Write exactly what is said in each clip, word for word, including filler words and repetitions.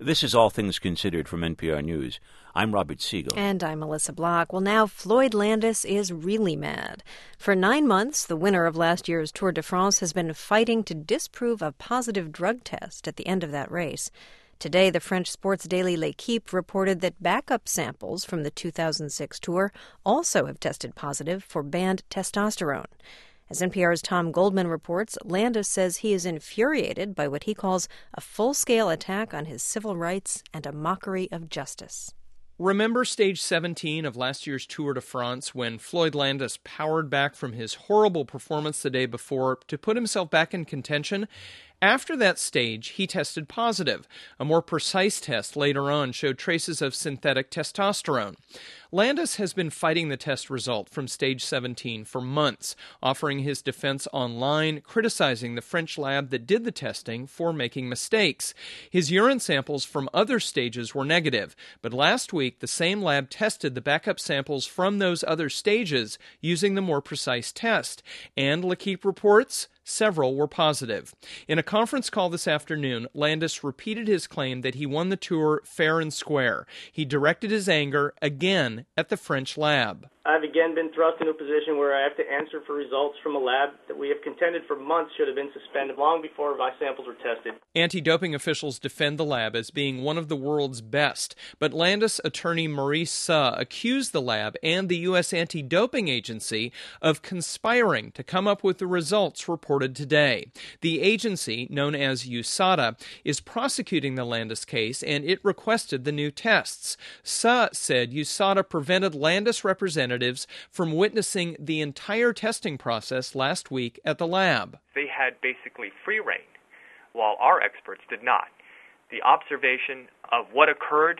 This is All Things Considered from N P R News. I'm Robert Siegel. And I'm Melissa Block. Well, now Floyd Landis is really mad. For nine months, the winner of last year's Tour de France has been fighting to disprove a positive drug test at the end of that race. Today, the French sports daily L'Équipe reported that backup samples from the two thousand six Tour also have tested positive for banned testosterone. As N P R's Tom Goldman reports, Landis says he is infuriated by what he calls a full-scale attack on his civil rights and a mockery of justice. Remember stage seventeen of last year's Tour de France when Floyd Landis powered back from his horrible performance the day before to put himself back in contention? After that stage, he tested positive. A more precise test later on showed traces of synthetic testosterone. Landis has been fighting the test result from stage seventeen for months, offering his defense online, criticizing the French lab that did the testing for making mistakes. His urine samples from other stages were negative, but last week the same lab tested the backup samples from those other stages using the more precise test. And L'Équipe reports several were positive. In a conference call this afternoon, Landis repeated his claim that he won the Tour fair and square. He directed his anger again at the French lab. I've again been thrust into a position where I have to answer for results from a lab that we have contended for months should have been suspended long before my samples were tested. Anti-doping officials defend the lab as being one of the world's best, but Landis attorney Maurice Suh accused the lab and the U S Anti-Doping Agency of conspiring to come up with the results reported today. The agency, known as U S A D A, is prosecuting the Landis case, and it requested the new tests. Suh said U S A D A prevented Landis representatives from witnessing the entire testing process last week at the lab. They had basically free rein, while our experts did not. The observation of what occurred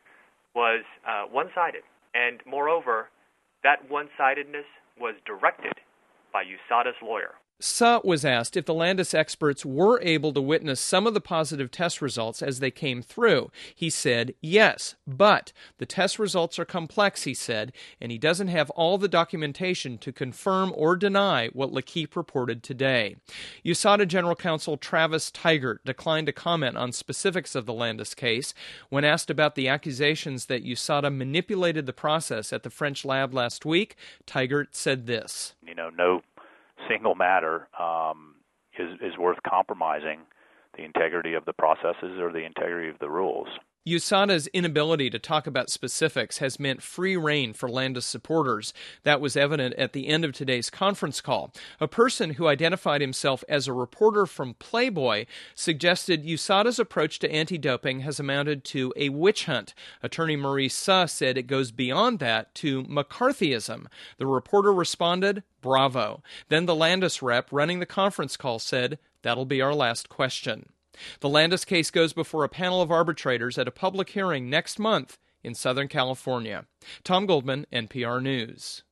was uh, one-sided, and moreover, that one-sidedness was directed by U S A D A's lawyer. Suh was asked if the Landis experts were able to witness some of the positive test results as they came through. He said yes, but the test results are complex, he said, and he doesn't have all the documentation to confirm or deny what L'Équipe reported today. U S A D A General Counsel Travis Tygart declined to comment on specifics of the Landis case. When asked about the accusations that U S A D A manipulated the process at the French lab last week, Tygart said this. You know, no single matter um, is, is worth compromising the integrity of the processes or the integrity of the rules. U S A D A's inability to talk about specifics has meant free rein for Landis supporters. That was evident at the end of today's conference call. A person who identified himself as a reporter from Playboy suggested U S A D A's approach to anti-doping has amounted to a witch hunt. Attorney Maurice Suh said it goes beyond that to McCarthyism. The reporter responded, bravo. Then the Landis rep running the conference call said, that'll be our last question. The Landis case goes before a panel of arbitrators at a public hearing next month in Southern California. Tom Goldman, N P R News.